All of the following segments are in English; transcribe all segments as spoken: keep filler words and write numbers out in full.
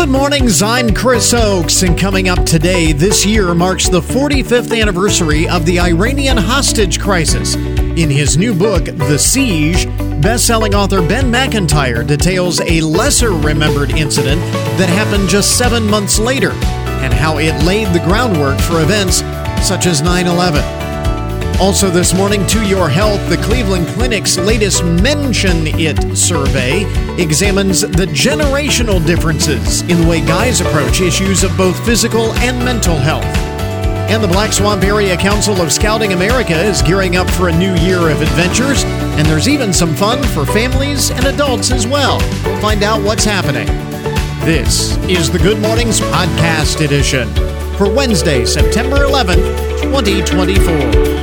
Good morning, I'm Chris Oakes, and coming up today, this year marks the forty-fifth anniversary of the Iranian hostage crisis. In his new book, The Siege, best-selling author Ben Macintyre details a lesser-remembered incident that happened just seven months later, and how it laid the groundwork for events such as nine eleven. Also this morning, To Your Health, the Cleveland Clinic's latest Mention It survey examines the generational differences in the way guys approach issues of both physical and mental health. And the Black Swamp Area Council of Scouting America is gearing up for a new year of adventures, and there's even some fun for families and adults as well. Find out what's happening. This is the Good Mornings Podcast Edition for Wednesday, September eleventh, twenty twenty-four.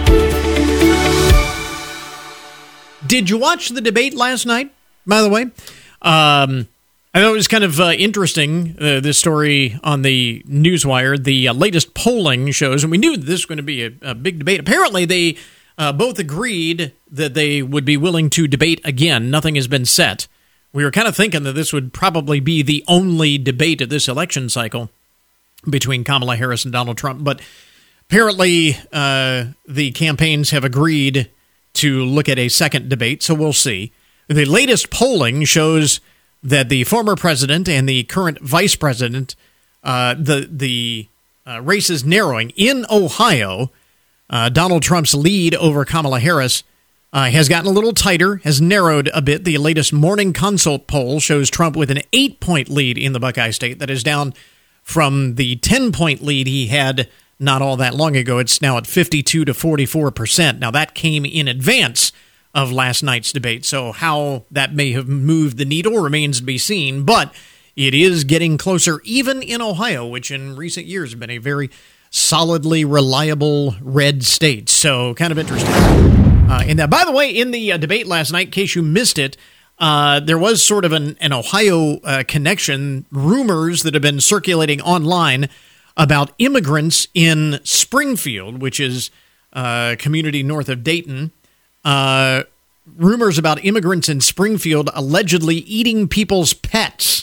Did you watch the debate last night, by the way? Um, I thought it was kind of uh, interesting, uh, this story on the Newswire. The uh, latest polling shows, and we knew this was going to be a, a big debate. Apparently, they uh, both agreed that they would be willing to debate again. Nothing has been set. We were kind of thinking that this would probably be the only debate of this election cycle between Kamala Harris and Donald Trump. But apparently, uh, the campaigns have agreed to look at a second debate, so we'll see. The latest polling shows that the former president and the current vice president, uh, the the uh, race is narrowing. In Ohio, uh, Donald Trump's lead over Kamala Harris uh, has gotten a little tighter, has narrowed a bit. The latest Morning Consult poll shows Trump with an eight-point lead in the Buckeye State. That is down from the ten-point lead he had not all that long ago. It's now at fifty-two to forty-four percent. Now, that came in advance of last night's debate, so how that may have moved the needle remains to be seen, but it is getting closer, even in Ohio, which in recent years has been a very solidly reliable red state. So, kind of interesting. Uh, and that, by the way, in the uh, debate last night, in case you missed it, uh, there was sort of an, an Ohio uh, connection, rumors that have been circulating online about immigrants in Springfield, which is a community north of Dayton. Uh, rumors about immigrants in Springfield allegedly eating people's pets.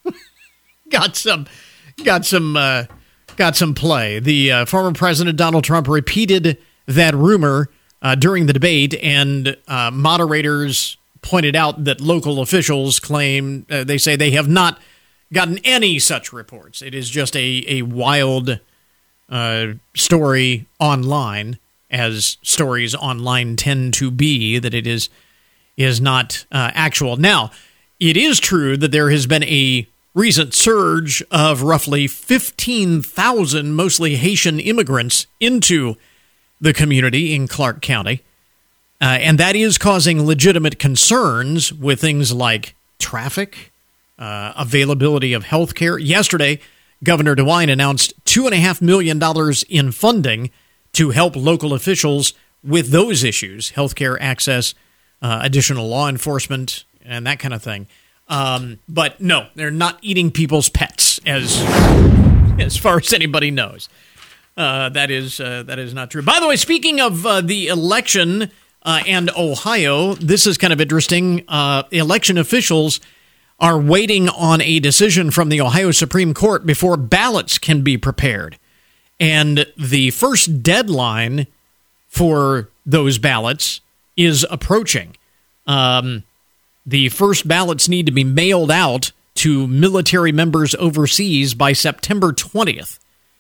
got some, got some, uh, got some play. The uh, former president Donald Trump repeated that rumor uh, during the debate, and uh, moderators pointed out that local officials claim uh, they say they have not gotten any such reports. It is just a, a wild uh, story online, as stories online tend to be, that it is is not uh, actual. Now, it is true that there has been a recent surge of roughly fifteen thousand, mostly Haitian immigrants, into the community in Clark County, uh, and that is causing legitimate concerns with things like traffic, Uh, availability of health care. Yesterday, Governor DeWine announced two point five million dollars in funding to help local officials with those issues, health care access, uh, additional law enforcement, and that kind of thing. Um, but no, they're not eating people's pets, as as far as anybody knows. Uh, that is uh, that is not true. By the way, speaking of uh, the election uh, and Ohio, this is kind of interesting. Uh, election officials are waiting on a decision from the Ohio Supreme Court before ballots can be prepared. And the first deadline for those ballots is approaching. Um, the first ballots need to be mailed out to military members overseas by September twentieth.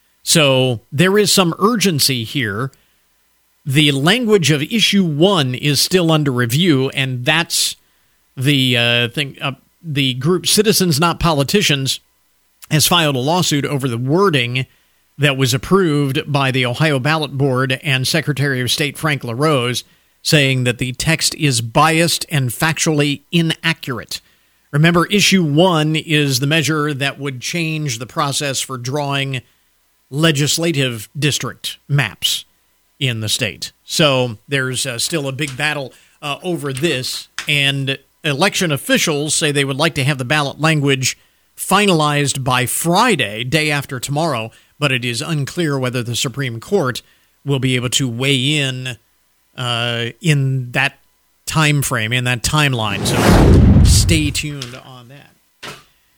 So there is some urgency here. The language of issue one is still under review, and that's the uh, thing. Uh, The group Citizens Not Politicians has filed a lawsuit over the wording that was approved by the Ohio Ballot Board and Secretary of State Frank LaRose, saying that the text is biased and factually inaccurate. Remember, issue one is the measure that would change the process for drawing legislative district maps in the state. So there's uh, still a big battle uh, over this, and election officials say they would like to have the ballot language finalized by Friday, day after tomorrow, but it is unclear whether the Supreme Court will be able to weigh in uh, in that time frame, in that timeline. So stay tuned on that.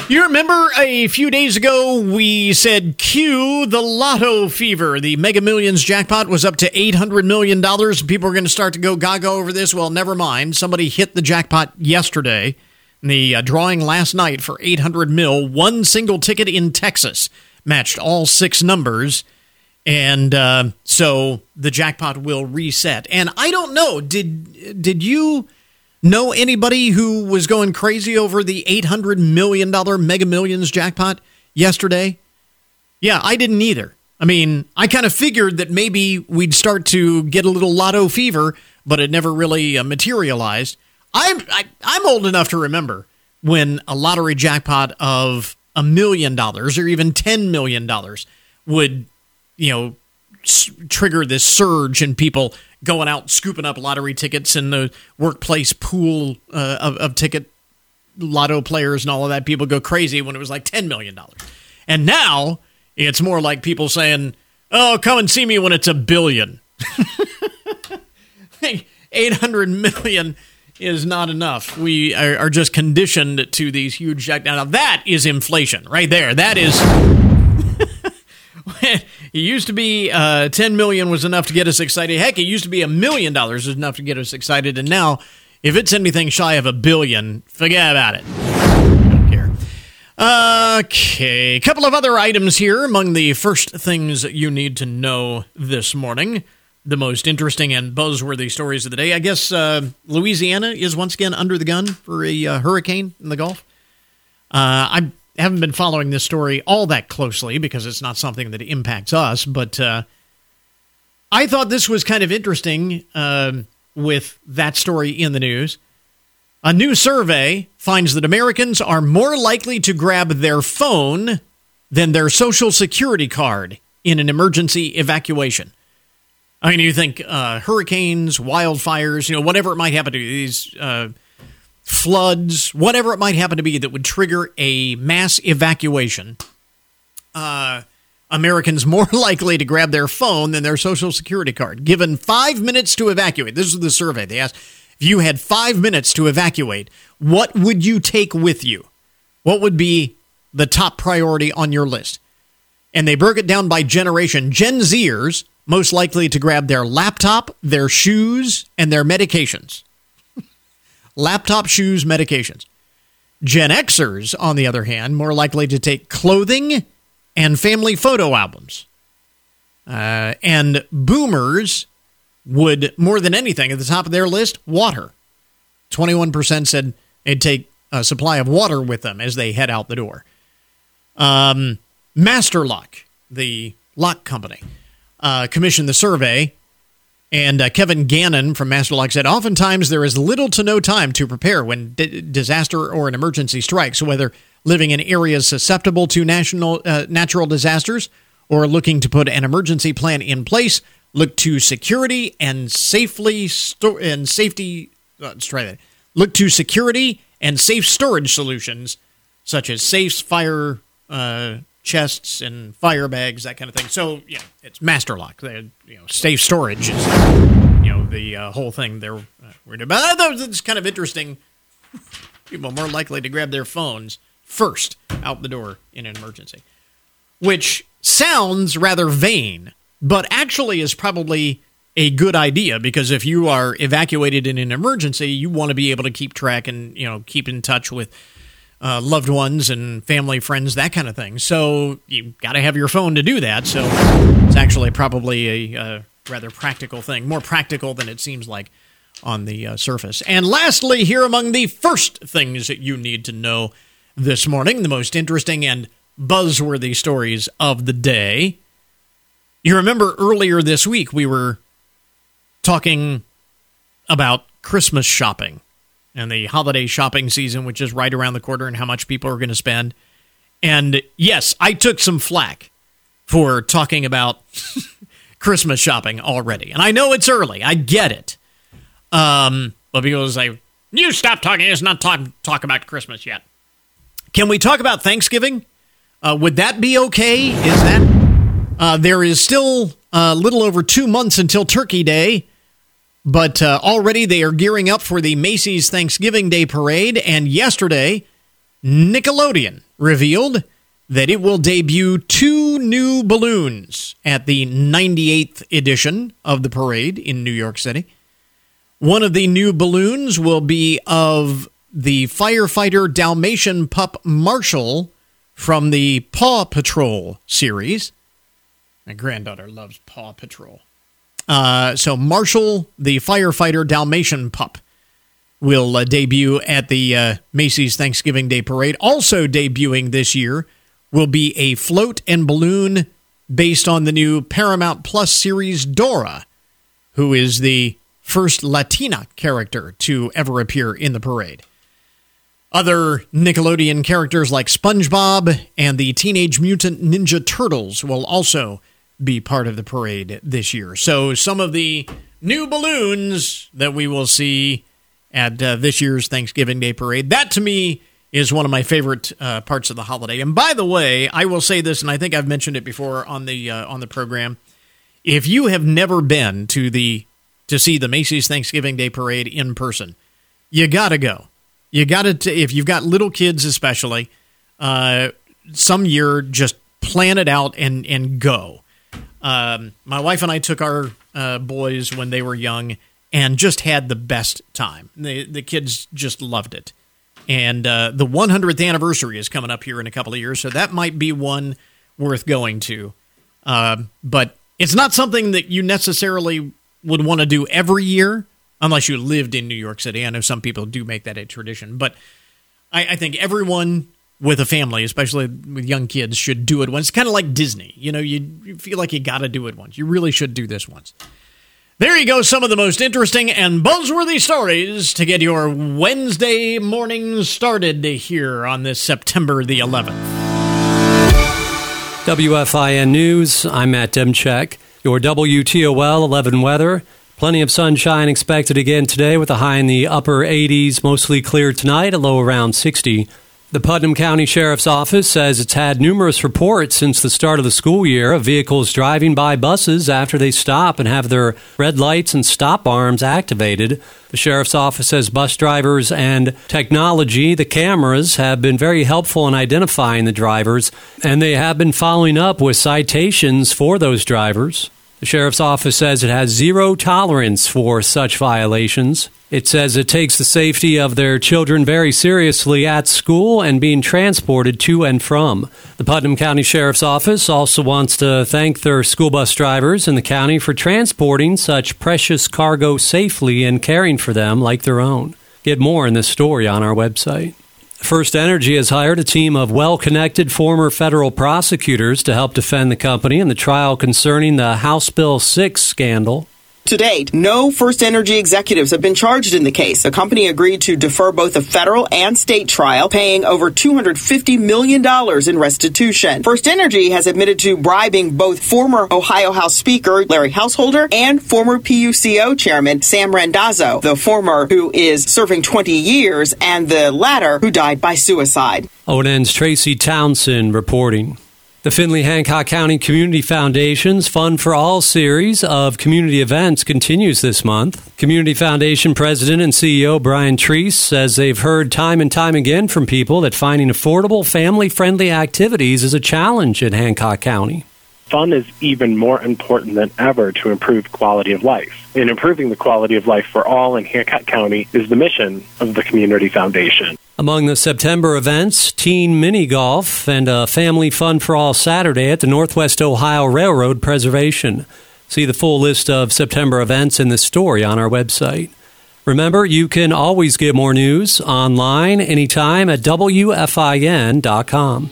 You remember a few days ago we said cue the lotto fever. The Mega Millions jackpot was up to eight hundred million dollars. People are going to start to go gaga over this. Well, never mind. Somebody hit the jackpot yesterday. The uh, drawing last night for eight hundred mil. One single ticket in Texas matched all six numbers. And uh, so the jackpot will reset. And I don't know, did did you know anybody who was going crazy over the eight hundred million dollars Mega Millions jackpot yesterday? Yeah, I didn't either. I mean, I kind of figured that maybe we'd start to get a little lotto fever, but it never really uh, materialized. I'm I, I'm old enough to remember when a lottery jackpot of a million dollars or even ten million dollars would, you know, s- trigger this surge in people going out scooping up lottery tickets in the workplace pool uh, of, of ticket lotto players and all of that. People go crazy when it was like ten million dollars. And now it's more like people saying, oh, come and see me when it's a billion. eight hundred million is not enough. We are, are just conditioned to these huge jack. Now that is inflation right there. That is... It used to be uh, ten million was enough to get us excited. Heck, it used to be a million dollars was enough to get us excited. And now, if it's anything shy of a billion, forget about it. Don't care. Okay, a couple of other items here among the first things you need to know this morning. The most interesting and buzzworthy stories of the day. I guess uh, Louisiana is once again under the gun for a uh, hurricane in the Gulf. Uh, I haven't been following this story all that closely because it's not something that impacts us, but uh, I thought this was kind of interesting uh, with that story in the news. A new survey finds that Americans are more likely to grab their phone than their social security card in an emergency evacuation. I mean, you think uh, hurricanes, wildfires, you know, whatever it might happen to, these uh, floods, whatever it might happen to be that would trigger a mass evacuation, uh, Americans more likely to grab their phone than their social security card. Given five minutes to evacuate, this is the survey. They asked, if you had five minutes to evacuate, what would you take with you? What would be the top priority on your list? And they broke it down by generation. Gen Zers, most likely to grab their laptop, their shoes, and their medications. Laptop, shoes, medications. Gen Xers, on the other hand, more likely to take clothing and family photo albums. Uh, and boomers would, more than anything, at the top of their list, water. twenty-one percent said they'd take a supply of water with them as they head out the door. Um, Master Lock, the lock company, uh, commissioned the survey. And uh, Kevin Gannon from Master Lock said, oftentimes there is little to no time to prepare when d- disaster or an emergency strikes, whether living in areas susceptible to national uh, natural disasters or looking to put an emergency plan in place. Look to security and safely sto- and safety. Uh, let's try that. Look to security and safe storage solutions such as safes, fire uh, chests, and fire bags, that kind of thing. So, yeah, it's Master Lock. They, you know, safe storage is, you know, the uh, whole thing they're uh, worried about. I thought it's kind of interesting. People more likely to grab their phones first out the door in an emergency, which sounds rather vain, but actually is probably a good idea, because if you are evacuated in an emergency, you want to be able to keep track and, you know, keep in touch with Uh, loved ones and family, friends, that kind of thing. So you got to have your phone to do that. So it's actually probably a uh, rather practical thing, more practical than it seems like on the uh, surface. And lastly, here among the first things that you need to know this morning, the most interesting and buzzworthy stories of the day. You remember earlier this week we were talking about Christmas shopping and the holiday shopping season, which is right around the corner, and how much people are going to spend. And yes, I took some flack for talking about Christmas shopping already. And I know it's early. I get it. Um, but people say, you stop talking. It's not talk, talk about Christmas yet. Can we talk about Thanksgiving? Uh, would that be okay? Is that? Uh, there is still a little over two months until Turkey Day. But uh, already they are gearing up for the Macy's Thanksgiving Day Parade, and yesterday Nickelodeon revealed that it will debut two new balloons at the ninety-eighth edition of the parade in New York City. One of the new balloons will be of the firefighter Dalmatian pup Marshall from the Paw Patrol series. My granddaughter loves Paw Patrol. Uh, so Marshall, the firefighter Dalmatian pup, will uh, debut at the uh, Macy's Thanksgiving Day Parade. Also debuting this year will be a float and balloon based on the new Paramount Plus series Dora, who is the first Latina character to ever appear in the parade. Other Nickelodeon characters like SpongeBob and the Teenage Mutant Ninja Turtles will also be part of the parade this year. So some of the new balloons that we will see at uh, this year's Thanksgiving Day Parade. That, to me, is one of my favorite uh, parts of the holiday. And by the way, I will say this, and I think I've mentioned it before on the uh, on the program. If you have never been to the to see the Macy's Thanksgiving Day Parade in person, you gotta go. You gotta t- if you've got little kids, especially, uh, some year just plan it out and and go. Um, my wife and I took our uh, boys when they were young and just had the best time. The the kids just loved it. And uh, the one hundredth anniversary is coming up here in a couple of years, so that might be one worth going to. Uh, but it's not something that you necessarily would want to do every year, unless you lived in New York City. I know some people do make that a tradition. But I, I think everyone with a family, especially with young kids, should do it once. It's kind of like Disney. You know, you, you feel like you got to do it once. You really should do this once. There you go, some of the most interesting and buzzworthy stories to get your Wednesday morning started here on this September the eleventh. W F I N News, I'm Matt Demchek. Your W T O L eleven weather. Plenty of sunshine expected again today with a high in the upper eighties, mostly clear tonight, a low around sixty. The Putnam County Sheriff's Office says it's had numerous reports since the start of the school year of vehicles driving by buses after they stop and have their red lights and stop arms activated. The Sheriff's Office says bus drivers and technology, the cameras, have been very helpful in identifying the drivers, and they have been following up with citations for those drivers. The Sheriff's Office says it has zero tolerance for such violations. It says it takes the safety of their children very seriously at school and being transported to and from. The Putnam County Sheriff's Office also wants to thank their school bus drivers in the county for transporting such precious cargo safely and caring for them like their own. Get more in this story on our website. First Energy has hired a team of well-connected former federal prosecutors to help defend the company in the trial concerning the House Bill six scandal. To date, no First Energy executives have been charged in the case. The company agreed to defer both a federal and state trial, paying over two hundred fifty million dollars in restitution. First Energy has admitted to bribing both former Ohio House Speaker Larry Householder and former P U C O Chairman Sam Randazzo, the former who is serving twenty years and the latter who died by suicide. O N N's Tracy Townsend reporting. The Findlay Hancock County Community Foundation's Fund for All series of community events continues this month. Community Foundation President and C E O Brian Treese says they've heard time and time again from people that finding affordable, family-friendly activities is a challenge in Hancock County. Fun is even more important than ever to improve quality of life. And improving the quality of life for all in Hancock County is the mission of the Community Foundation. Among the September events, teen mini golf and a family fun for all Saturday at the Northwest Ohio Railroad Preservation. See the full list of September events in this story on our website. Remember, you can always get more news online anytime at W F I N dot com.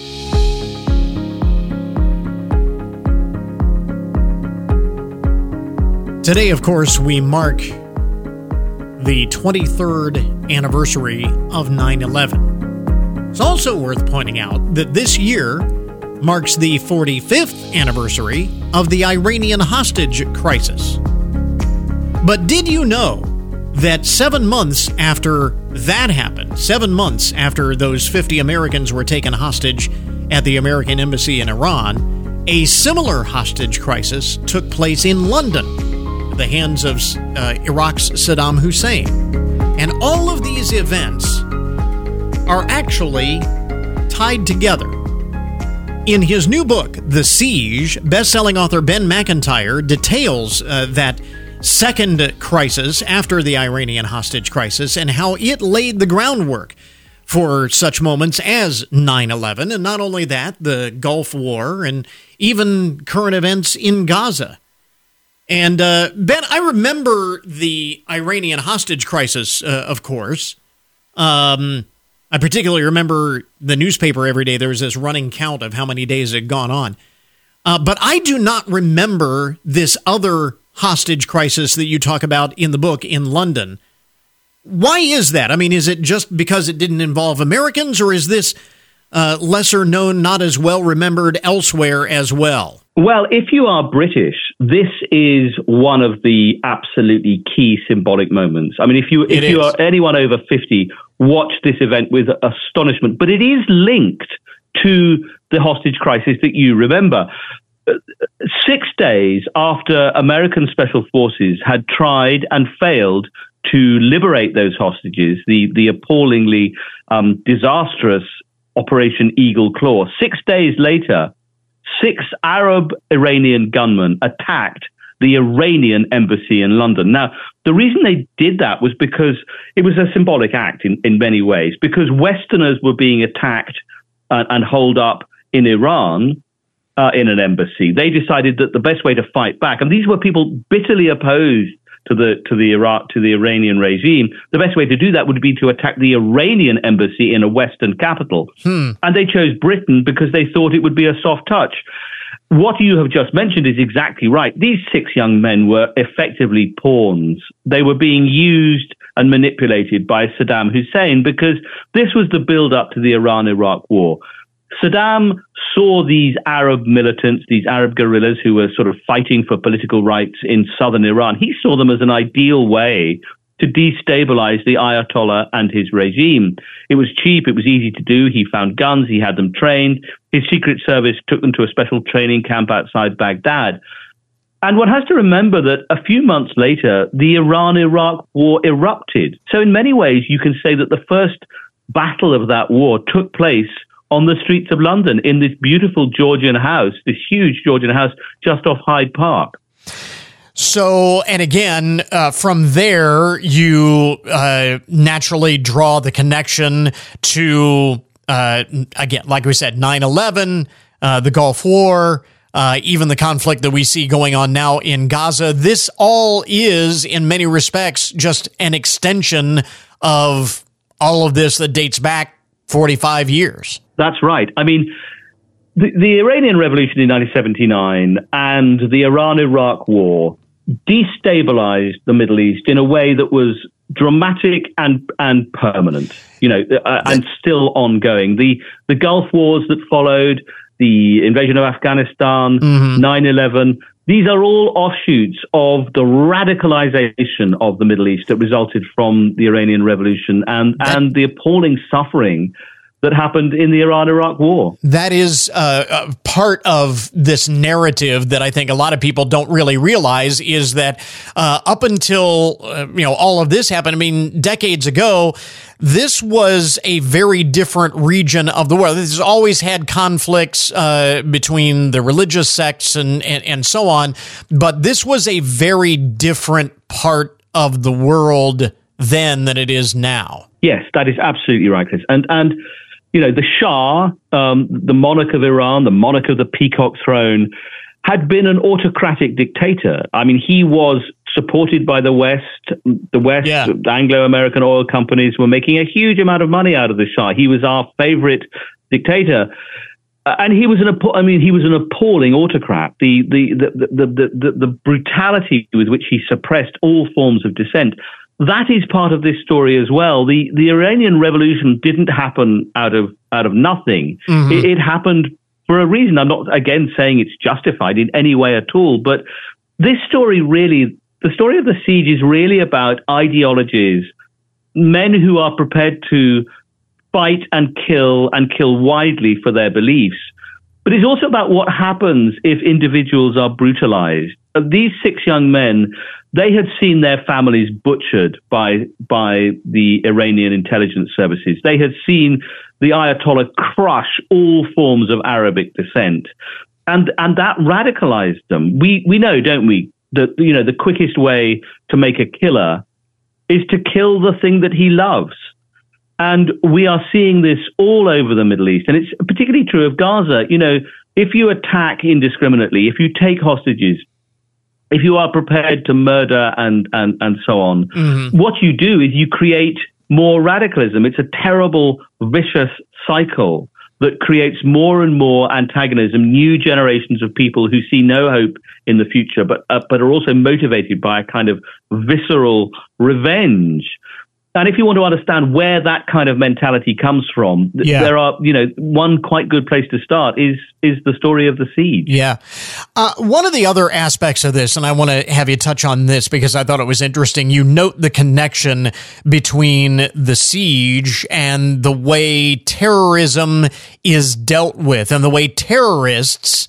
Today, of course, we mark the twenty-third anniversary of nine eleven. It's also worth pointing out that this year marks the forty-fifth anniversary of the Iranian hostage crisis. But did you know that seven months after that happened, seven months after those fifty Americans were taken hostage at the American embassy in Iran, a similar hostage crisis took place in London, the hands of uh, Iraq's Saddam Hussein. And all of these events are actually tied together. In his new book, The Siege, best-selling author Ben McIntyre details uh, that second crisis after the Iranian hostage crisis and how it laid the groundwork for such moments as nine eleven, and not only that, the Gulf War and even current events in Gaza. And uh, Ben, I remember the Iranian hostage crisis, uh, of course. Um, I particularly remember the newspaper every day. There was this running count of how many days had gone on. Uh, but I do not remember this other hostage crisis that you talk about in the book in London. Why is that? I mean, is it just because it didn't involve Americans, or is this uh, lesser known, not as well remembered elsewhere as well? Well, if you are British, this is one of the absolutely key symbolic moments. I mean, if you if you are anyone over fifty, watch this event with astonishment. But it is linked to the hostage crisis that you remember. Six days after American special forces had tried and failed to liberate those hostages, the, the appallingly um, disastrous Operation Eagle Claw, six days later, six Arab Iranian gunmen attacked the Iranian embassy in London. Now, the reason they did that was because it was a symbolic act in, in many ways, because Westerners were being attacked and, and holed up in Iran uh, in an embassy. They decided that the best way to fight back, and these were people bitterly opposed to the to the Iraq to the Iranian regime, the best way to do that would be to attack the Iranian embassy in a Western capital. Hmm. And they chose Britain because they thought it would be a soft touch. What you have just mentioned is exactly right. These six young men were effectively pawns. They were being used and manipulated by Saddam Hussein because this was the build-up to the Iran-Iraq war. Saddam saw these Arab militants, these Arab guerrillas who were sort of fighting for political rights in southern Iran. He saw them as an ideal way to destabilize the Ayatollah and his regime. It was cheap. It was easy to do. He found guns. He had them trained. His secret service took them to a special training camp outside Baghdad. And one has to remember that a few months later, the Iran-Iraq war erupted. So in many ways, you can say that the first battle of that war took place on the streets of London in this beautiful Georgian house, this huge Georgian house just off Hyde Park. So, and again, uh, from there, you uh, naturally draw the connection to, uh, again, like we said, nine eleven, uh, the Gulf War, uh, even the conflict that we see going on now in Gaza. This all is, in many respects, just an extension of all of this that dates back forty-five years. That's right. I mean, the, the Iranian Revolution in nineteen seventy-nine and the Iran-Iraq war destabilized the Middle East in a way that was dramatic and and permanent, you know, uh, and still ongoing. The the Gulf wars that followed, the invasion of Afghanistan, mm-hmm. nine eleven, these are all offshoots of the radicalization of the Middle East that resulted from the Iranian Revolution and, and the appalling suffering that happened in the Iran-Iraq war. That is uh, uh, part of this narrative that I think a lot of people don't really realize is that uh, up until uh, you know all of this happened, I mean, decades ago, this was a very different region of the world. This has always had conflicts uh, between the religious sects and, and, and so on, but this was a very different part of the world then than it is now. Yes, that is absolutely right, Chris. And, and you know, the Shah, um, the monarch of Iran, the monarch of the Peacock Throne, had been an autocratic dictator. I mean, he was supported by the West. The West, yeah. the Anglo-American oil companies were making a huge amount of money out of the Shah. He was our favorite dictator. Uh, and he was an, I mean, he was an appalling autocrat. The, the, the, the, the, the, the brutality with which he suppressed all forms of dissent, that is part of this story as well. The the Iranian Revolution didn't happen out of out of nothing. Mm-hmm. It, it happened for a reason. I'm not, again, saying it's justified in any way at all, but this story really, the story of the siege is really about ideologies, men who are prepared to fight and kill and kill widely for their beliefs. But it's also about what happens if individuals are brutalized. These six young men, They had seen their families butchered by by the Iranian intelligence services. They had seen the Ayatollah crush all forms of Arabic descent, and and that radicalized them. We we know, don't we, that you know the quickest way to make a killer is to kill the thing that he loves. And we are seeing this all over the Middle East, and it's particularly true of Gaza. You know, if you attack indiscriminately, if you take hostages, if you are prepared to murder and, and, and so on, mm-hmm. what you do is you create more radicalism. It's a terrible, vicious cycle that creates more and more antagonism, new generations of people who see no hope in the future, but uh, but are also motivated by a kind of visceral revenge. And if you want to understand where that kind of mentality comes from, yeah. there are, you know, one quite good place to start is is the story of the siege. Yeah. Uh, one of the other aspects of this, and I want to have you touch on this because I thought it was interesting, you note the connection between the siege and the way terrorism is dealt with and the way terrorists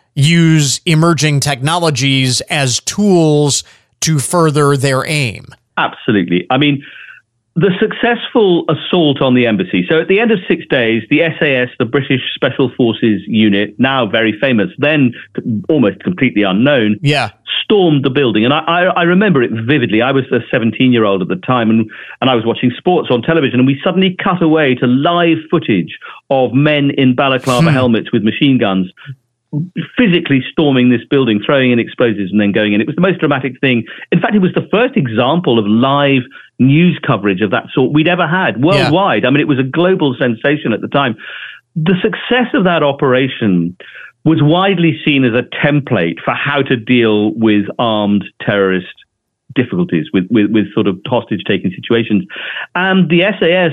use emerging technologies as tools to further their aim. Absolutely. I mean, the successful assault on the embassy. So at the end of six days, the S A S, the British Special Forces Unit, now very famous, then almost completely unknown, yeah. stormed the building. And I, I, I remember it vividly. I was a seventeen-year-old at the time, and, and I was watching sports on television, and we suddenly cut away to live footage of men in balaclava hmm. helmets with machine guns physically storming this building, throwing in explosives and then going in. It was the most dramatic thing. In fact, it was the first example of live news coverage of that sort we'd ever had worldwide. Yeah. I mean, it was a global sensation at the time. The success of that operation was widely seen as a template for how to deal with armed terrorist difficulties, with, with, with sort of hostage-taking situations. And the S A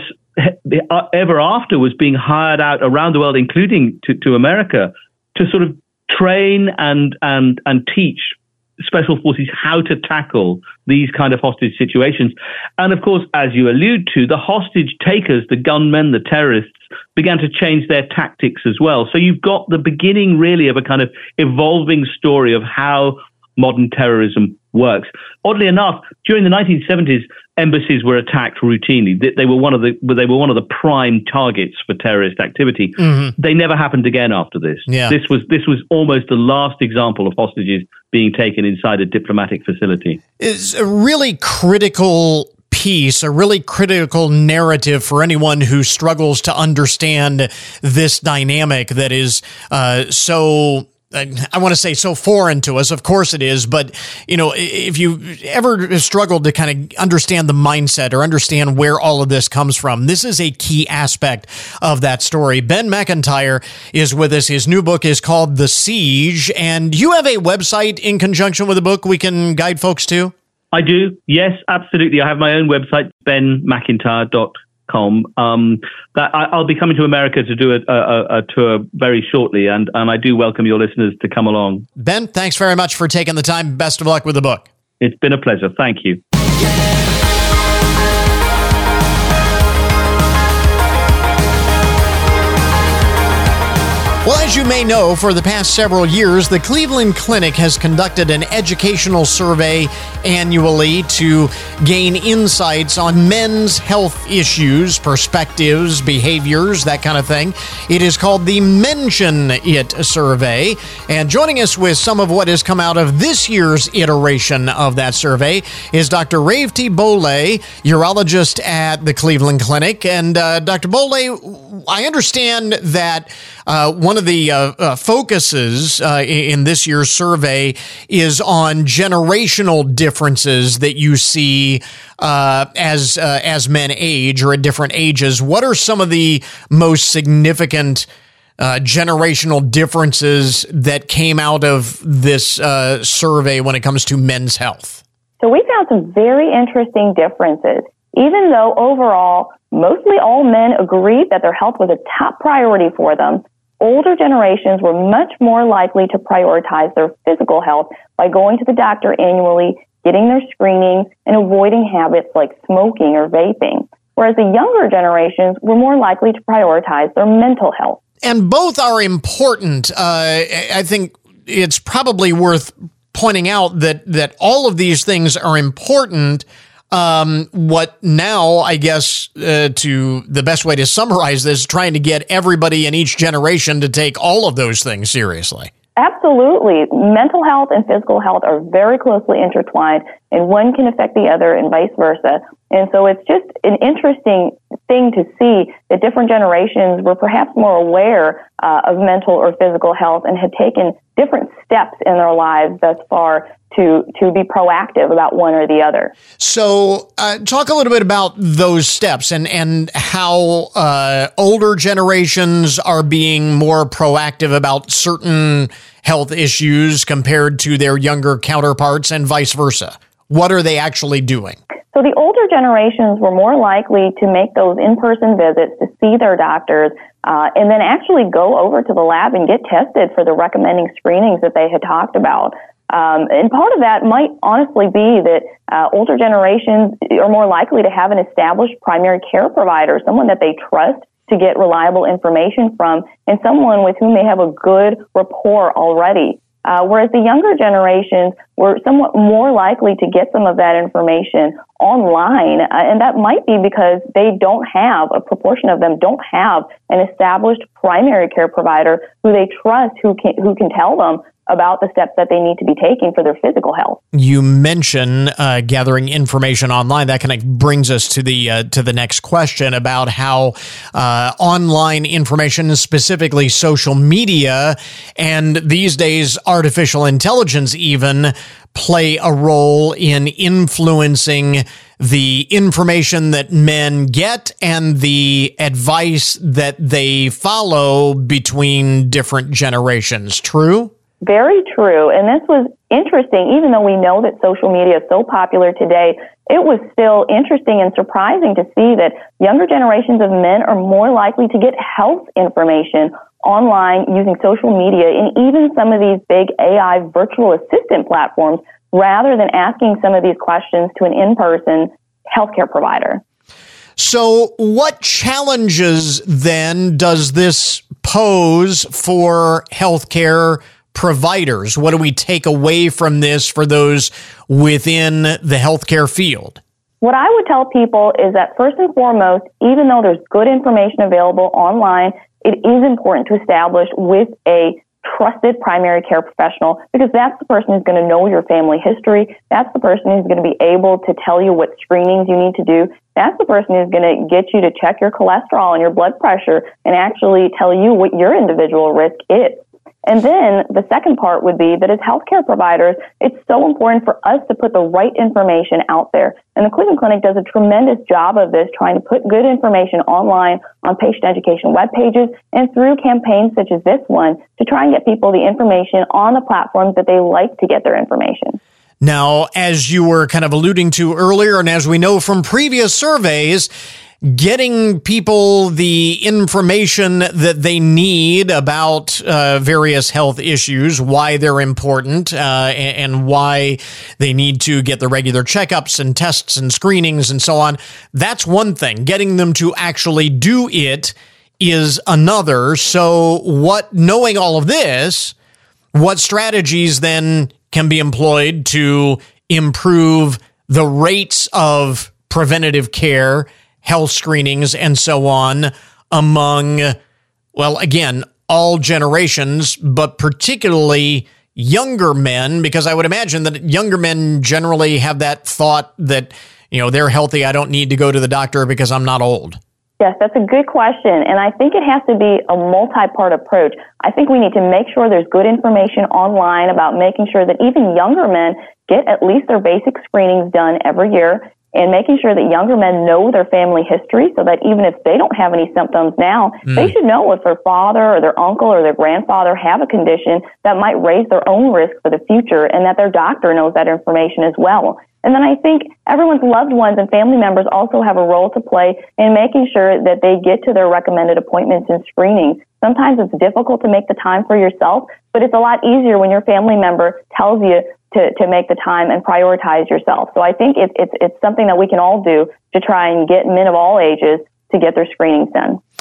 S, ever after, was being hired out around the world, including to, to America, to sort of train and and and teach special forces how to tackle these kind of hostage situations. And of course, as you allude to, the hostage takers, the gunmen, the terrorists, began to change their tactics as well. So you've got the beginning really of a kind of evolving story of how modern terrorism works. Oddly enough, during the nineteen seventies, embassies were attacked routinely. They, they were one of the they were one of the prime targets for terrorist activity. Mm-hmm. They never happened again after this. Yeah. This was this was almost the last example of hostages being taken inside a diplomatic facility. It's a really critical piece, a really critical narrative for anyone who struggles to understand this dynamic that is uh, so. I want to say so foreign to us. Of course it is. But, you know, if you ever struggled to kind of understand the mindset or understand where all of this comes from, this is a key aspect of that story. Ben Macintyre is with us. His new book is called The Siege. And you have a website in conjunction with the book we can guide folks to? I do. Yes, absolutely. I have my own website, ben macintyre dot com. Um, that I, I'll be coming to America to do a, a, a tour very shortly, and, and I do welcome your listeners to come along. Ben, thanks very much for taking the time. Best of luck with the book. It's been a pleasure. Thank you. Well, as you may know, for the past several years, the Cleveland Clinic has conducted an educational survey annually to gain insights on men's health issues, perspectives, behaviors, that kind of thing. It is called the Mention It Survey. And joining us with some of what has come out of this year's iteration of that survey is Doctor Revati Bhole, urologist at the Cleveland Clinic. And uh, Doctor Bhole, I understand that uh, one of the uh, uh, focuses uh, in this year's survey is on generational differences that you see uh, as uh, as men age or at different ages. What are some of the most significant uh, generational differences that came out of this uh, survey when it comes to men's health? So we found some very interesting differences. Even though overall, mostly all men agreed that their health was a top priority for them, older generations were much more likely to prioritize their physical health by going to the doctor annually, getting their screenings, and avoiding habits like smoking or vaping. Whereas the younger generations were more likely to prioritize their mental health. And both are important. Uh, I think it's probably worth pointing out that that all of these things are important. Um, what now, I guess, uh, to the best way to summarize this, trying to get everybody in each generation to take all of those things seriously. Absolutely. Mental health and physical health are very closely intertwined, and one can affect the other and vice versa. And so it's just an interesting thing to see that different generations were perhaps more aware uh, of mental or physical health and had taken different steps in their lives thus far to to be proactive about one or the other. So uh, talk a little bit about those steps and, and how uh, older generations are being more proactive about certain health issues compared to their younger counterparts and vice versa. What are they actually doing? So the older generations were more likely to make those in-person visits to see their doctors uh, and then actually go over to the lab and get tested for the recommending screenings that they had talked about. Um, and part of that might honestly be that uh, older generations are more likely to have an established primary care provider, someone that they trust to get reliable information from, and someone with whom they have a good rapport already. Uh, whereas the younger generations were somewhat more likely to get some of that information online, uh, and that might be because they don't have, a proportion of them don't have an established primary care provider who they trust, who can, who can tell them about the steps that they need to be taking for their physical health. You mention uh, gathering information online. That kind of brings us to the uh, to the next question about how uh, online information, specifically social media, and these days artificial intelligence even, play a role in influencing the information that men get and the advice that they follow between different generations. True? Very true. And this was interesting. Even though we know that social media is so popular today, it was still interesting and surprising to see that younger generations of men are more likely to get health information online using social media and even some of these big A I virtual assistant platforms rather than asking some of these questions to an in-person healthcare provider. So what challenges then does this pose for healthcare providers? What do we take away from this for those within the healthcare field? What I would tell people is that first and foremost, even though there's good information available online, it is important to establish with a trusted primary care professional, because that's the person who's going to know your family history. That's the person who's going to be able to tell you what screenings you need to do. That's the person who's going to get you to check your cholesterol and your blood pressure and actually tell you what your individual risk is. And then the second part would be that as healthcare providers, it's so important for us to put the right information out there. And the Cleveland Clinic does a tremendous job of this, trying to put good information online on patient education web pages and through campaigns such as this one to try and get people the information on the platforms that they like to get their information. Now, as you were kind of alluding to earlier, and as we know from previous surveys, getting people the information that they need about uh, various health issues, why they're important, uh, and, and why they need to get the regular checkups and tests and screenings and so on. That's one thing. Getting them to actually do it is another. So what, knowing all of this, what strategies then can be employed to improve the rates of preventative care, health screenings, and so on among, well, again, all generations, but particularly younger men, because I would imagine that younger men generally have that thought that, you know, they're healthy, I don't need to go to the doctor because I'm not old. Yes, that's a good question. And I think it has to be a multi-part approach. I think we need to make sure there's good information online about making sure that even younger men get at least their basic screenings done every year, and making sure that younger men know their family history so that even if they don't have any symptoms now, mm. they should know if their father or their uncle or their grandfather have a condition that might raise their own risk for the future, and that their doctor knows that information as well. And then I think everyone's loved ones and family members also have a role to play in making sure that they get to their recommended appointments and screenings. Sometimes it's difficult to make the time for yourself, but it's a lot easier when your family member tells you to, to make the time and prioritize yourself. So I think it's, it's, it's something that we can all do to try and get men of all ages to get their screenings done.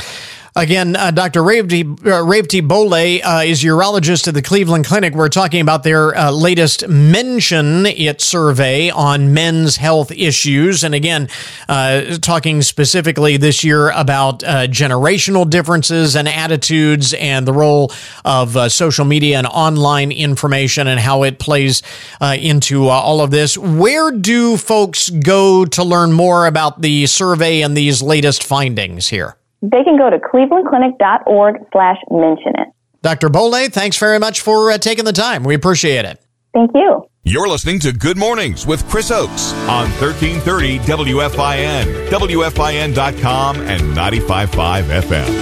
Again, uh, Doctor Revati, uh, Revati Bole uh, is urologist at the Cleveland Clinic. We're talking about their uh, latest Mention It survey on men's health issues. And again, uh, talking specifically this year about uh, generational differences and attitudes and the role of uh, social media and online information and how it plays uh, into uh, all of this. Where do folks go to learn more about the survey and these latest findings here? They can go to clevelandclinic.org slash mention it. Doctor Bole, thanks very much for uh, taking the time. We appreciate it. Thank you. You're listening to Good Mornings with Chris Oakes on thirteen thirty W F I N, W F I N dot com, and ninety-five point five F M.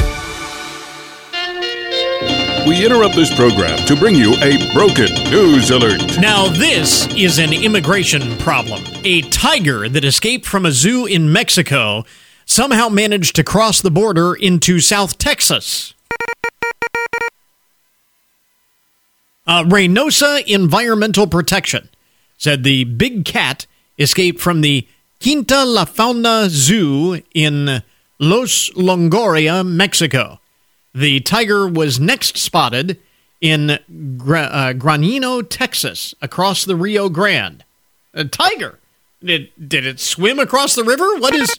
We interrupt this program to bring you a broken news alert. Now, this is an immigration problem. A tiger that escaped from a zoo in Mexico somehow managed to cross the border into South Texas. Uh, Reynosa Environmental Protection said the big cat escaped from the Quinta La Fauna Zoo in Los Longoria, Mexico. The tiger was next spotted in Gra- uh, Granino, Texas, across the Rio Grande. A tiger? Did, did it swim across the river? What is...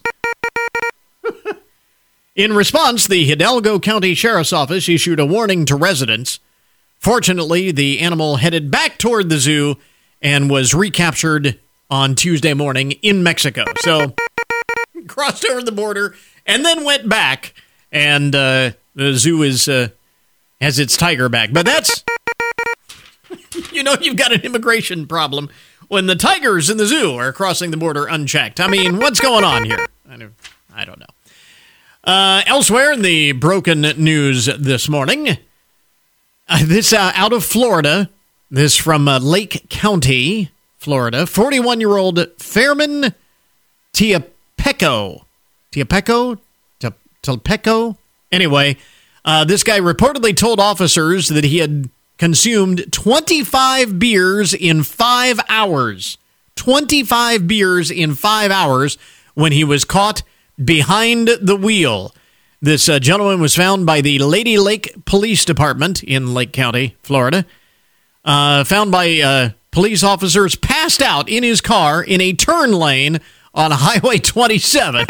In response, the Hidalgo County Sheriff's Office issued a warning to residents. Fortunately, the animal headed back toward the zoo and was recaptured on Tuesday morning in Mexico. So, crossed over the border and then went back, and uh, the zoo is uh, has its tiger back. But that's, you know, you've got an immigration problem when the tigers in the zoo are crossing the border unchecked. I mean, what's going on here? I don't, I don't know. Uh, elsewhere in the broken news this morning, uh, this uh, out of Florida, this from uh, Lake County, Florida, forty-one-year-old Fairman Tiapeco. Tiapeco? Tiapeco? Anyway, uh, this guy reportedly told officers that he had consumed twenty-five beers in five hours. twenty-five beers in five hours when he was caught behind the wheel. This uh, gentleman was found by the Lady Lake Police Department in Lake County, Florida. Uh, found by uh, police officers passed out in his car in a turn lane on Highway twenty-seven.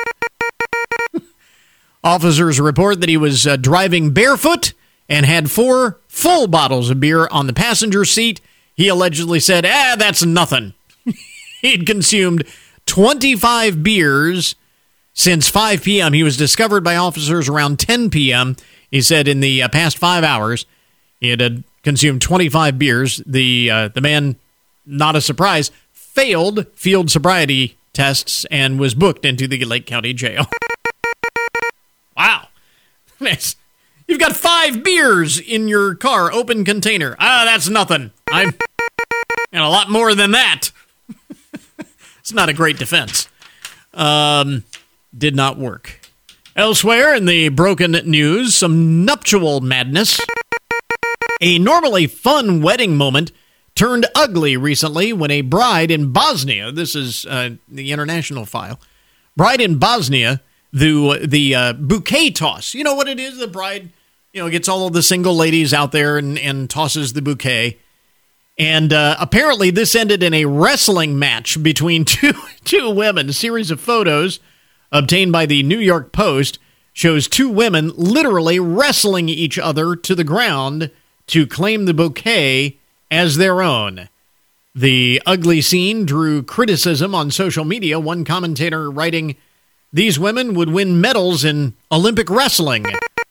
Officers report that he was uh, driving barefoot and had four full bottles of beer on the passenger seat. He allegedly said, ah, that's nothing. He'd consumed twenty-five beers since five p.m. He was discovered by officers around ten p.m. He said in the uh, past five hours, he had uh, consumed twenty-five beers. The uh, the man, not a surprise, failed field sobriety tests and was booked into the Lake County Jail. Wow. You've got five beers in your car, open container. Ah, that's nothing. I'm and a lot more than that. It's not a great defense. Um... Did not work. Elsewhere in the broken news, some nuptial madness. A normally fun wedding moment turned ugly recently when a bride in Bosnia, this is uh, the international file, bride in Bosnia, the, the uh, bouquet toss. You know what it is? The bride, you know, gets all of the single ladies out there and, and tosses the bouquet. And uh, apparently this ended in a wrestling match between two, two women. A series of photos obtained by the New York Post shows two women literally wrestling each other to the ground to claim the bouquet as their own. The ugly scene drew criticism on social media, one commentator writing, "These women would win medals in Olympic wrestling."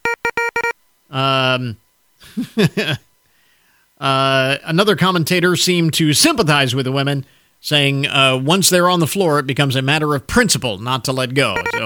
Um, uh, another commentator seemed to sympathize with the women, saying, uh, once they're on the floor, it becomes a matter of principle not to let go. So,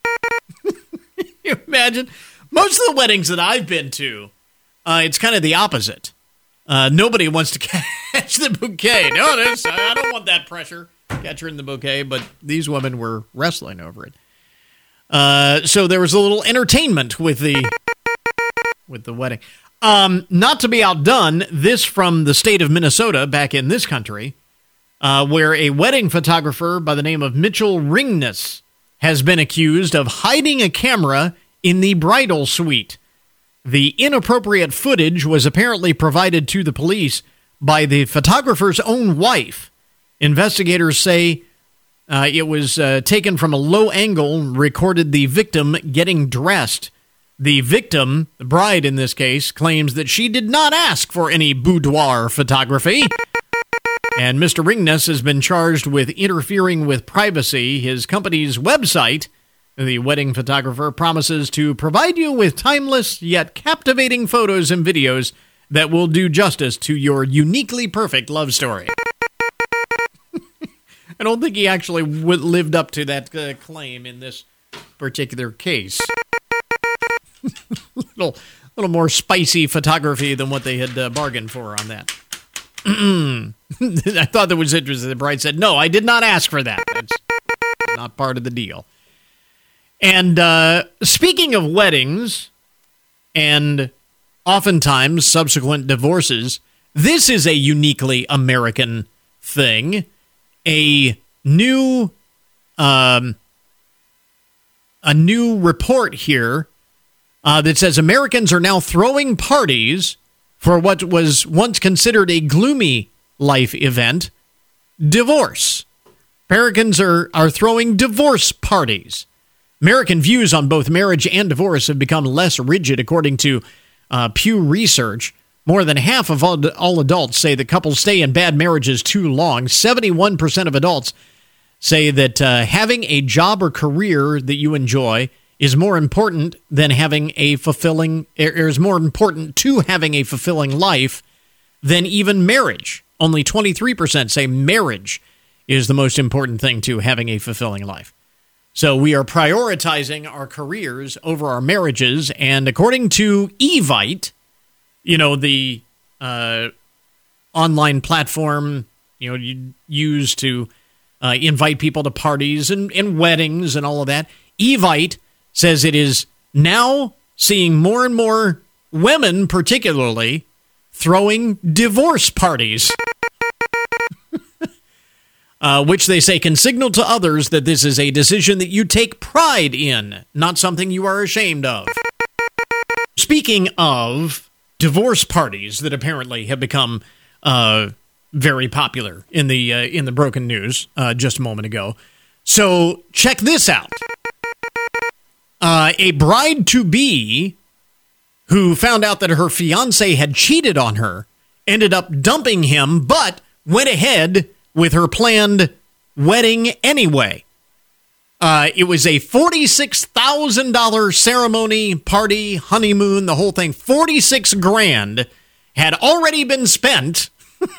you imagine? Most of the weddings that I've been to, uh, it's kind of the opposite. Uh, nobody wants to catch the bouquet. No, this, I don't want that pressure. Catch her in the bouquet, but these women were wrestling over it. Uh, so there was a little entertainment with the with the wedding. Um, not to be outdone, this from the state of Minnesota, back in this country, Uh, where a wedding photographer by the name of Mitchell Ringness has been accused of hiding a camera in the bridal suite. The inappropriate footage was apparently provided to the police by the photographer's own wife. Investigators say uh, it was uh, taken from a low angle and recorded the victim getting dressed. The victim, the bride in this case, claims that she did not ask for any boudoir photography. And Mister Ringness has been charged with interfering with privacy. His company's website, the wedding photographer, promises to provide you with timeless yet captivating photos and videos that will do justice to your uniquely perfect love story. I don't think he actually w- lived up to that uh, claim in this particular case. little, little more spicy photography than what they had uh, bargained for on that. I thought that was interesting. The bride said, no, I did not ask for that. That's not part of the deal. And uh, speaking of weddings and oftentimes subsequent divorces, this is a uniquely American thing. A new, um, a new report here uh, that says Americans are now throwing parties for what was once considered a gloomy life event, divorce. Americans are, are throwing divorce parties. American views on both marriage and divorce have become less rigid, according to uh, Pew Research. More than half of all, all adults say that couples stay in bad marriages too long. seventy-one percent of adults say that uh, having a job or career that you enjoy is more important than having a fulfilling, er, is more important to having a fulfilling life than even marriage. Only twenty-three percent say marriage is the most important thing to having a fulfilling life. So we are prioritizing our careers over our marriages, and according to Evite, you know, the uh, online platform, you know, you use to uh, invite people to parties and, and weddings and all of that, Evite says it is now seeing more and more women, particularly, throwing divorce parties. Uh, which they say can signal to others that this is a decision that you take pride in, not something you are ashamed of. Speaking of divorce parties that apparently have become uh, very popular in the uh, in the broken news uh, just a moment ago. So check this out. Uh, a bride-to-be who found out that her fiancé had cheated on her ended up dumping him, but went ahead with her planned wedding anyway. Uh, it was a forty-six thousand dollars ceremony, party, honeymoon, the whole thing. forty-six grand had already been spent.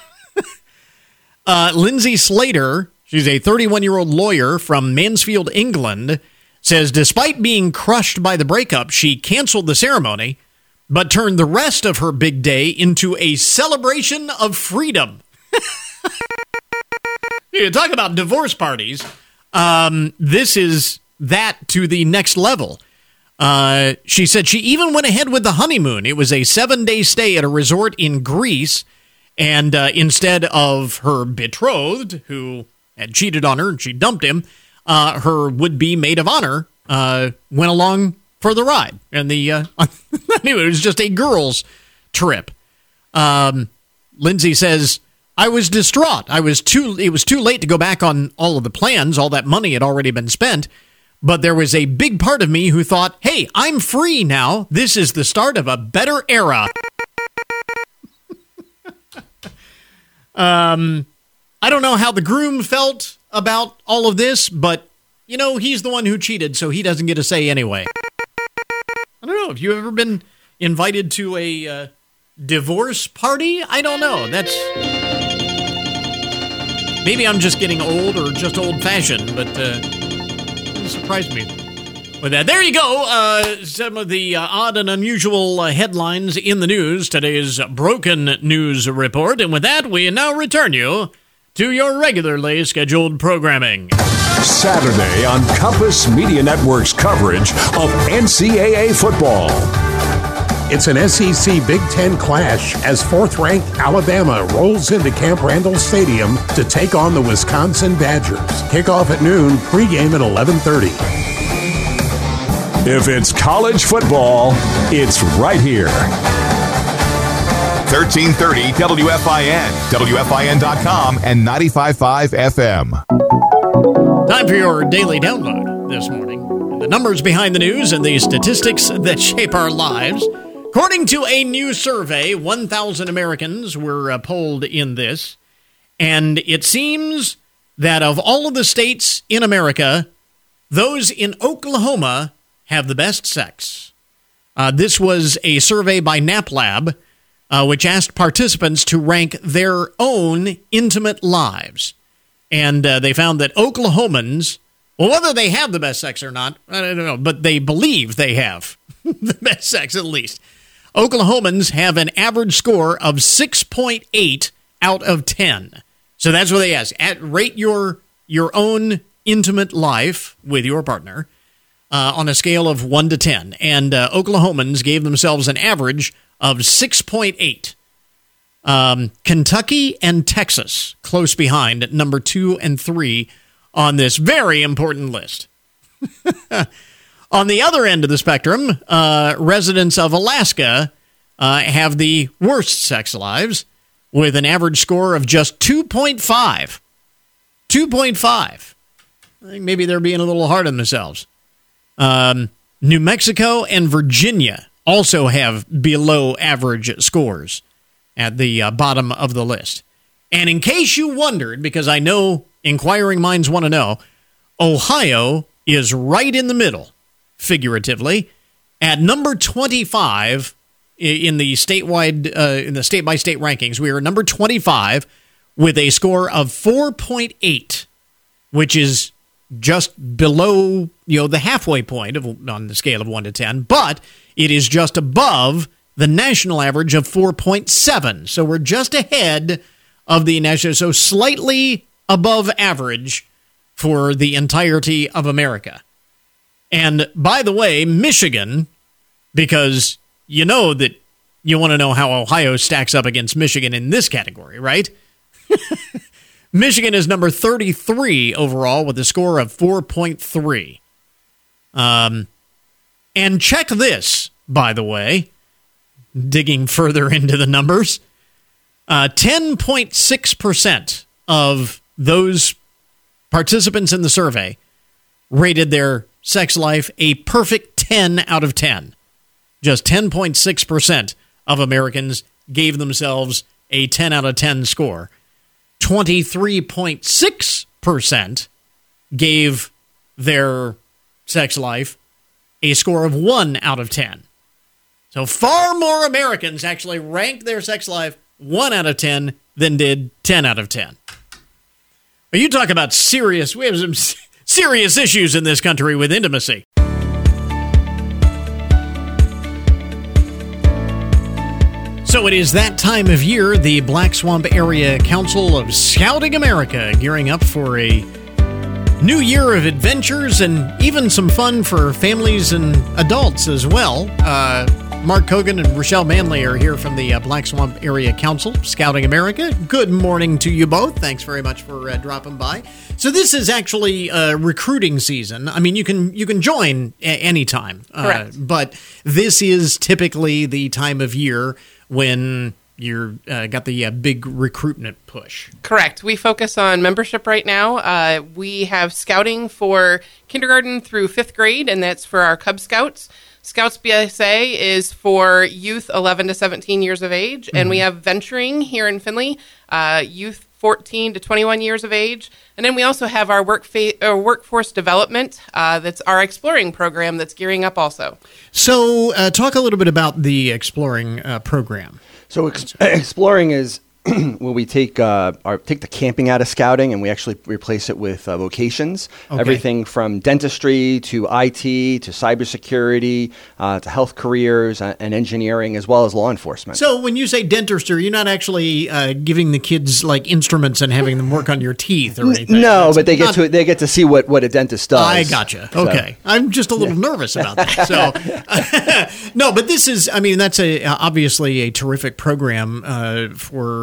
uh, Lindsay Slater, she's a thirty-one-year-old lawyer from Mansfield, England, says despite being crushed by the breakup, she canceled the ceremony, but turned the rest of her big day into a celebration of freedom. You talk about divorce parties. Um, this is that to the next level. Uh, she said she even went ahead with the honeymoon. It was a seven-day stay at a resort in Greece, and uh, instead of her betrothed, who had cheated on her and she dumped him, uh, her would-be maid of honor uh, went along for the ride. And the uh, it was just a girls' trip. Um, Lindsay says, I was distraught. I was too. It was too late to go back on all of the plans. All that money had already been spent. But there was a big part of me who thought, hey, I'm free now. This is the start of a better era. um, I don't know how the groom felt about all of this, but, you know, he's the one who cheated, so he doesn't get a say anyway. I don't know. Have you ever been invited to a uh, divorce party? I don't know. That's... Maybe I'm just getting old or just old-fashioned, but uh, it surprised me with that. There you go. Uh, some of the uh, odd and unusual uh, headlines in the news. Today's Broken News Report. And with that, we now return you to your regularly scheduled programming. Saturday on Compass Media Network's coverage of N C double A football. It's an S E C Big Ten clash as fourth-ranked Alabama rolls into Camp Randall Stadium to take on the Wisconsin Badgers. Kickoff at noon, pregame at eleven thirty. If it's college football, it's right here. thirteen thirty W F I N, W F I N dot com, and ninety-five point five F M. Time for your daily download this morning. The numbers behind the news and the statistics that shape our lives. According to a new survey, one thousand Americans were uh, polled in this, and it seems that of all of the states in America, those in Oklahoma have the best sex. Uh, this was a survey by NapLab, uh, which asked participants to rank their own intimate lives. And uh, they found that Oklahomans, well, whether they have the best sex or not, I don't know, but they believe they have the best sex at least. Oklahomans have an average score of six point eight out of ten. So that's what they ask. At, rate your your own intimate life with your partner uh, on a scale of one to ten. And uh, Oklahomans gave themselves an average of six point eight. Um, Kentucky and Texas close behind at number two and three on this very important list. On the other end of the spectrum, uh, residents of Alaska uh, have the worst sex lives with an average score of just two point five. two point five. I think maybe they're being a little hard on themselves. Um, New Mexico and Virginia also have below average scores at the uh, bottom of the list. And in case you wondered, because I know inquiring minds want to know, Ohio is right in the middle, figuratively, at number twenty-five in the statewide, uh, in the state-by-state rankings. We are number twenty-five with a score of four point eight, which is just below, you know, the halfway point of, on the scale of one to ten, but it is just above the national average of four point seven. So we're just ahead of the national, so slightly above average for the entirety of America. And by the way, Michigan, because you know that you want to know how Ohio stacks up against Michigan in this category, right? Michigan is number thirty-three overall with a score of four point three. Um, and check this, by the way, digging further into the numbers, uh, ten point six percent of those participants in the survey rated their sex life a perfect ten out of ten. Just ten point six percent of Americans gave themselves a ten out of ten score. twenty-three point six percent gave their sex life a score of one out of ten. So far more Americans actually ranked their sex life one out of ten than did ten out of ten. But you talk about serious, we have some serious issues in this country with intimacy. So it is that time of year, the Black Swamp Area Council of Scouting America gearing up for a new year of adventures and even some fun for families and adults as well. Uh, Mark Kogan and Rochelle Manley are here from the uh, Black Swamp Area Council, Scouting America. Good morning to you both. Thanks very much for uh, dropping by. So this is actually uh, recruiting season. I mean, you can you can join a- anytime. Correct. Uh, but this is typically the time of year when you're uh, got the uh, big recruitment push. Correct. We focus on membership right now. Uh, we have scouting for kindergarten through fifth grade, and that's for our Cub Scouts. Scouts B S A is for youth eleven to seventeen years of age, mm-hmm. and we have venturing here in Findlay, uh, youth fourteen to twenty-one years of age. And then we also have our work fa- uh, workforce development. Uh, that's our exploring program that's gearing up also. So uh, talk a little bit about the exploring uh, program. So ex- exploring is when we take uh, our take the camping out of scouting and we actually replace it with uh, vocations. Okay. Everything from dentistry to I T to cybersecurity uh, to health careers and engineering as well as law enforcement. So when you say dentistry, you're not actually uh, giving the kids like instruments and having them work on your teeth or anything. No, That's but they not... get to they get to see what, what a dentist does. I gotcha. Okay, so. I'm just a little yeah. nervous about that. So no, but this is I mean that's a obviously a terrific program uh, for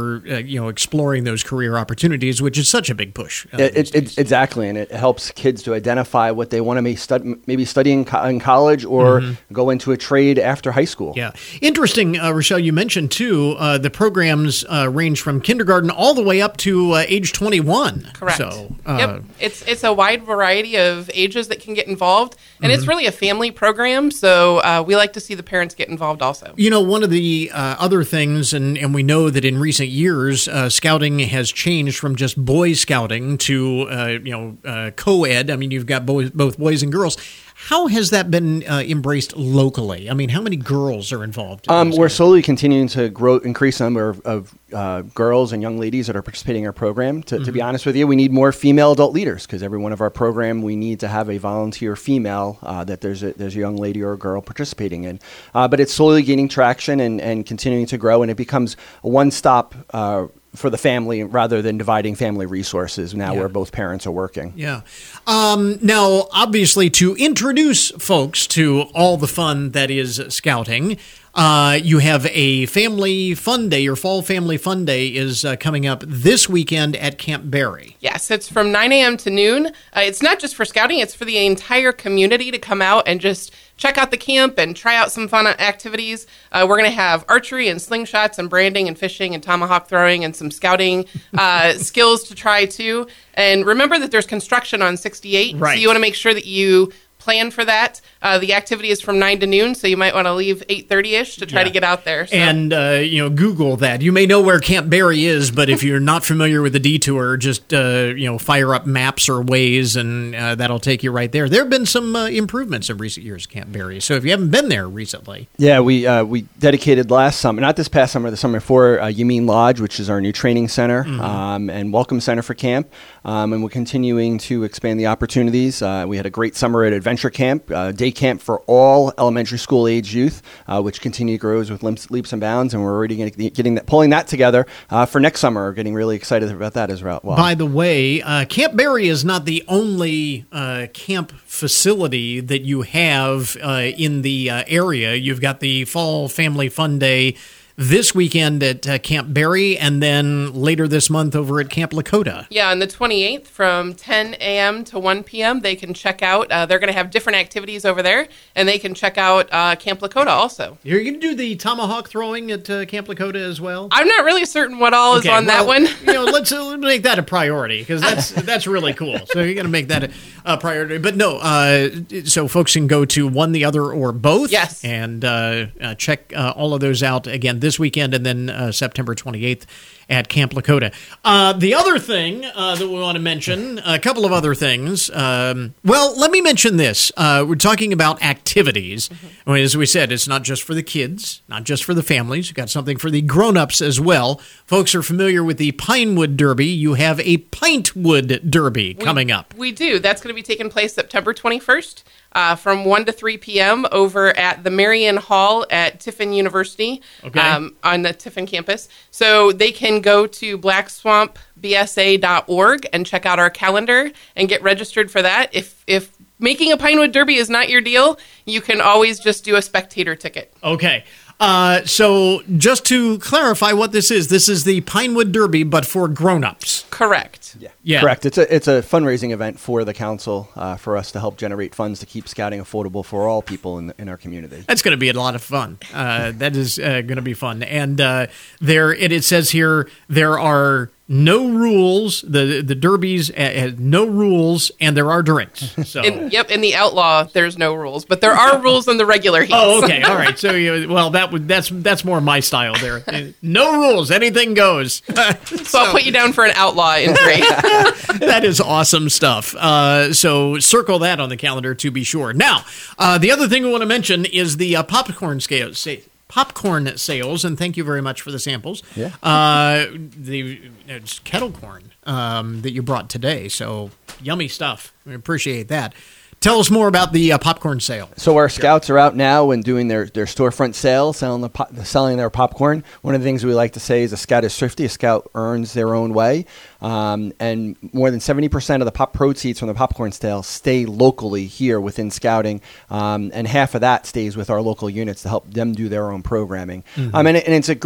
for uh, you know exploring those career opportunities, which is such a big push. Uh, it, it, it, exactly, and it helps kids to identify what they want to maybe, stud- maybe study in, co- in college or mm-hmm. go into a trade after high school. Yeah, interesting, uh, Rochelle. You mentioned too uh, the programs uh, range from kindergarten all the way up to uh, age twenty-one. Correct. So, uh, yep, it's it's a wide variety of ages that can get involved, and mm-hmm. it's really a family program. So uh, we like to see the parents get involved also. You know, one of the uh, other things, and, and we know that in recent years, uh, scouting has changed from just boys scouting to, uh, you know, uh, co-ed. I mean, you've got boys, both boys and girls. How has that been uh, embraced locally? I mean, how many girls are involved? In um, we're slowly continuing to grow, increase the number of, of uh, girls and young ladies that are participating in our program. To, mm-hmm. to be honest with you, we need more female adult leaders because every one of our program, we need to have a volunteer female uh, that there's a, there's a young lady or a girl participating in. Uh, but it's slowly gaining traction and, and continuing to grow, and it becomes a one-stop uh for the family rather than dividing family resources now yeah. where both parents are working. Yeah. Um, now, obviously, to introduce folks to all the fun that is scouting, uh, you have a family fun day. Your fall family fun day is uh, coming up this weekend at Camp Barry. Yes, it's from nine a.m. to noon. Uh, it's not just for scouting, it's for the entire community to come out and just check out the camp and try out some fun activities. Uh, we're going to have archery and slingshots and branding and fishing and tomahawk throwing and some scouting uh, skills to try too. And remember that there's construction on sixty-eight, right. So you want to make sure that you plan for that. Uh, the activity is from nine to noon, so you might want to leave eight thirty-ish to try yeah. to get out there. So. And, uh, you know, Google that. You may know where Camp Barry is, but if you're not familiar with the detour, just, uh, you know, fire up Maps or Waze, and uh, that'll take you right there. There have been some uh, improvements in recent years at Camp Barry, so if you haven't been there recently. Yeah, we uh, we dedicated last summer, not this past summer, the summer before, uh, Yameen Lodge, which is our new training center mm-hmm. um, and welcome center for camp, um, and we're continuing to expand the opportunities. Uh, we had a great summer at Adventure Camp, uh, day camp for all elementary school age youth, uh, which continue to grow with leaps, leaps and bounds, and we're already getting, getting that, pulling that together uh, for next summer. We're getting really excited about that as well. By the way, uh, Camp Barry is not the only uh, camp facility that you have uh, in the uh, area. You've got the Fall Family Fun Day this weekend at uh, Camp Barry, and then later this month over at Camp Lakota. Yeah, on the twenty-eighth from ten a.m. to one p.m. they can check out. Uh, they're going to have different activities over there, and they can check out uh, Camp Lakota also. You're going to do the tomahawk throwing at uh, Camp Lakota as well? I'm not really certain what all okay, is on well, that one. you know, let's uh, make that a priority, because that's that's really cool. So you're going to make that a, a priority. But no, uh, so folks can go to one, the other, or both. Yes. And uh, uh, check uh, all of those out again this weekend, and then uh, September twenty-eighth at Camp Lakota. Uh, the other thing uh, that we want to mention, a couple of other things. Um, well, let me mention this. Uh, we're talking about activities. Mm-hmm. As we said, it's not just for the kids, not just for the families. You've got something for the grown-ups as well. Folks are familiar with the Pinewood Derby. You have a Pintwood Derby coming we, up. We do. That's going to be taking place September twenty-first. Uh, from one to three p.m. over at the Marion Hall at Tiffin University okay. um, on the Tiffin campus. So they can go to black swamp b s a dot org and check out our calendar and get registered for that. If if making a Pinewood Derby is not your deal, you can always just do a spectator ticket. Okay. Uh, so just to clarify what this is, this is the Pinewood Derby, but for grown-ups. Correct. Yeah. yeah. Correct. It's a it's a fundraising event for the council uh, for us to help generate funds to keep scouting affordable for all people in, in our community. That's going to be a lot of fun. Uh, that is uh, going to be fun. And uh, there, it, it says here, there are no rules. The the derbies has no rules, and there are drinks. So in, yep, in the outlaw, there's no rules, but there are rules in the regular heats. Oh, okay, all right. So, you, well, that would that's that's more my style there. No rules, anything goes. so, so I'll put you down for an outlaw entry. That is awesome stuff. Uh, so circle that on the calendar to be sure. Now, uh, the other thing we want to mention is the uh, popcorn scales. Popcorn sales, and thank you very much for the samples. Yeah. Uh, the it's kettle corn um, that you brought today, so yummy stuff. We appreciate that. Tell us more about the uh, popcorn sale. So our scouts are out now and doing their, their storefront sale, selling the pop, selling their popcorn. One of the things we like to say is a scout is thrifty. A scout earns their own way. Um, and more than seventy percent of the pop proceeds from the popcorn sale stay locally here within scouting. Um, and half of that stays with our local units to help them do their own programming. Mm-hmm. Um, and, it, and it's a great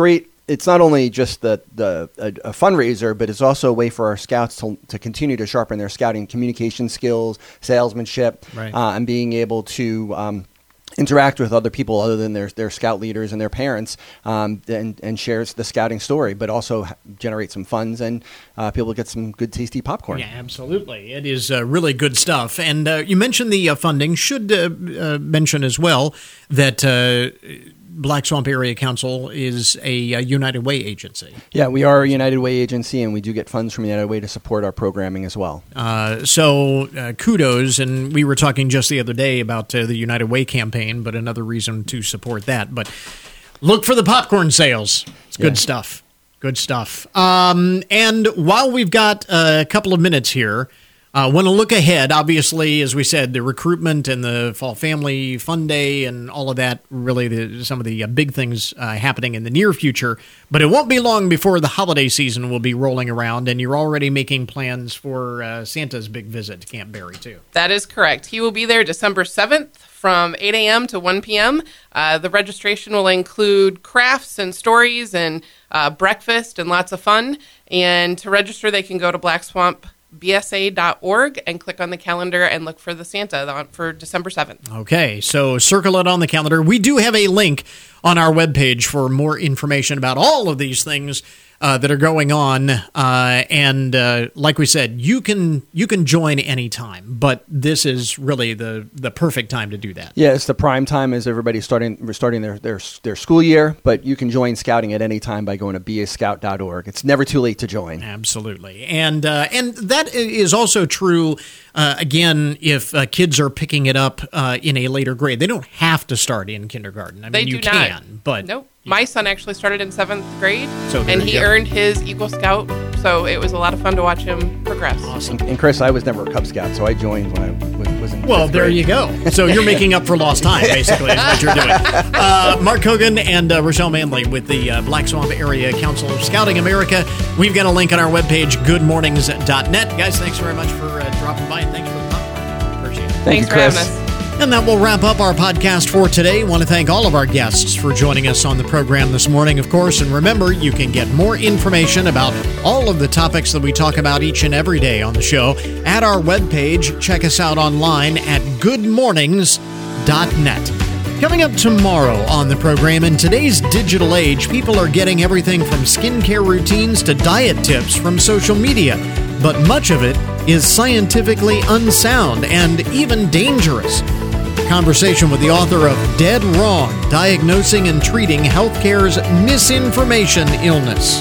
it's not only just the, the a, a fundraiser, but it's also a way for our scouts to, to continue to sharpen their scouting communication skills, salesmanship, right. uh, and being able to um, interact with other people other than their their scout leaders and their parents, um, and, and shares the scouting story, but also generate some funds and uh, people get some good, tasty popcorn. Yeah, absolutely. It is uh, really good stuff. And uh, you mentioned the uh, funding. Should uh, uh, mention as well that uh, Black Swamp Area Council is a, a United Way agency. Yeah, we are a United Way agency, and we do get funds from United Way to support our programming as well. Uh, so uh, kudos, and we were talking just the other day about uh, the United Way campaign, but another reason to support that. But look for the popcorn sales. It's good yeah. stuff. Good stuff. Um, and while we've got a couple of minutes here, I uh, want to look ahead. Obviously, as we said, the recruitment and the Fall Family Fun Day and all of that, really the, some of the uh, big things uh, happening in the near future. But it won't be long before the holiday season will be rolling around, and you're already making plans for uh, Santa's big visit to Camp Barry, too. That is correct. He will be there December seventh from eight a.m. to one p.m. Uh, the registration will include crafts and stories and uh, breakfast and lots of fun. And to register, they can go to Black Swamp B S A dot org and click on the calendar and look for the Santa for December seventh. Okay, so circle it on the calendar. We do have a link on our webpage for more information about all of these things uh, that are going on. Uh, and uh, like we said, you can you can join anytime, but this is really the, the perfect time to do that. Yeah, it's the prime time as everybody's starting starting their, their their school year, but you can join scouting at any time by going to B A scout dot org. It's never too late to join. Absolutely. And uh, and that is also true, uh, again, if uh, kids are picking it up uh, in a later grade. They don't have to start in kindergarten. I they mean, you do can, not. but... Nope. My son actually started in seventh grade, so and he go. earned his Eagle Scout, so it was a lot of fun to watch him progress. Awesome. And, and Chris, I was never a Cub Scout, so I joined when I was, was in Well, fifth there grade. you go. So you're making up for lost time, basically, is what you're doing. Uh, Mark Hogan and uh, Rochelle Manley with the uh, Black Swamp Area Council of Scouting America. We've got a link on our webpage, good mornings dot net. Guys, thanks very much for uh, dropping by, and thanks for the popcorn. Appreciate it. Thank Thanks you, for Chris. having us. And that will wrap up our podcast for today. I want to thank all of our guests for joining us on the program this morning, of course. And remember, you can get more information about all of the topics that we talk about each and every day on the show at our webpage. Check us out online at good mornings dot net. Coming up tomorrow on the program, in today's digital age, people are getting everything from skincare routines to diet tips from social media. But much of it is scientifically unsound and even dangerous. Conversation with the author of Dead Wrong, Diagnosing and Treating Healthcare's Misinformation Illness.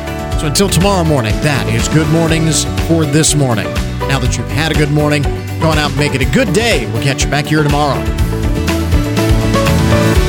So until tomorrow morning, that is Good Mornings for this morning. Now that you've had a good morning, go on out and make it a good day. We'll catch you back here tomorrow.